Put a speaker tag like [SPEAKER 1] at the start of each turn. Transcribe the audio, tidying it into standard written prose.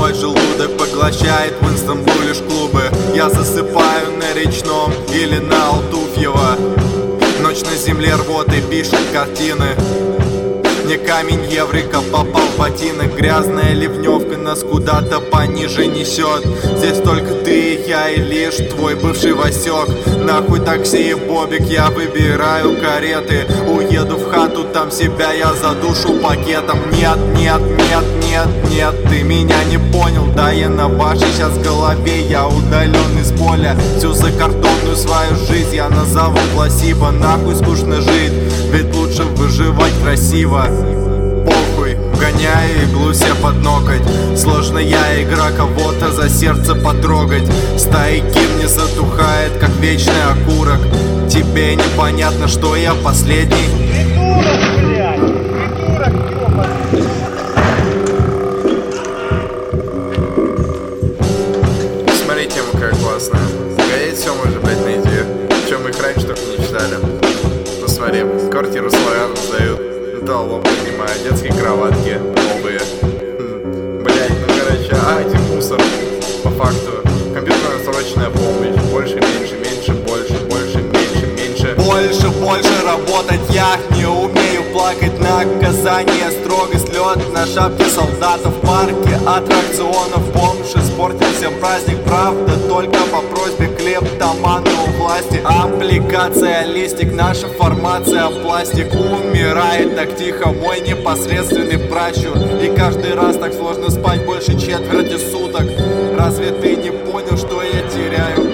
[SPEAKER 1] Мой желудок поглощает в Инстамбуле лишь клубы. Я засыпаю на Речном или на Алтуфьево. Ночь на земле рвоты пишет картины. Не камень Еврика попал в ботинок. Грязная ливневка нас куда-то пониже несет. Здесь только ты и я, и лишь твой бывший Васек. Нахуй такси и бобик, я выбираю кареты. Уеду в хату, там себя я задушу пакетом. Нет, нет, нет, нет, нет, ты меня не понял. Да, я на вашей сейчас голове, я удален из поля. Всю закартонную свою жизнь я назову пласибо. Нахуй скучно жить, ведь лучше выживать красиво. Похуй, гоняю иглу себе под ноготь. Сложная игра кого-то за сердце потрогать. Стайки не затухает, как вечный окурок. Тебе непонятно, что я последний?
[SPEAKER 2] Придурок, блядь! Придурок, ёбаный!
[SPEAKER 1] Смотрите, какая классная. Гореть все можно, блядь, найти. Чем мы их раньше только не читали. Ну смотри, квартиру славянам сдают. Металлолом принимаю, детские кроватки новые. Блять, ну короче, один мусор. По факту, компьютерная срочная помощь. Больше, меньше, меньше, больше, больше, меньше, меньше. Больше, больше работать я не умею. Плакать наказание, строгость, лед на шапке солдата в парке аттракционов. Бомж испортил всем праздник, правда, только по просьбе клептомана у власти. Аппликация, листик, наша формация, пластик умирает так тихо, мой непосредственный пращур. И каждый раз так сложно спать больше четверти суток. Разве ты не понял, что я теряю?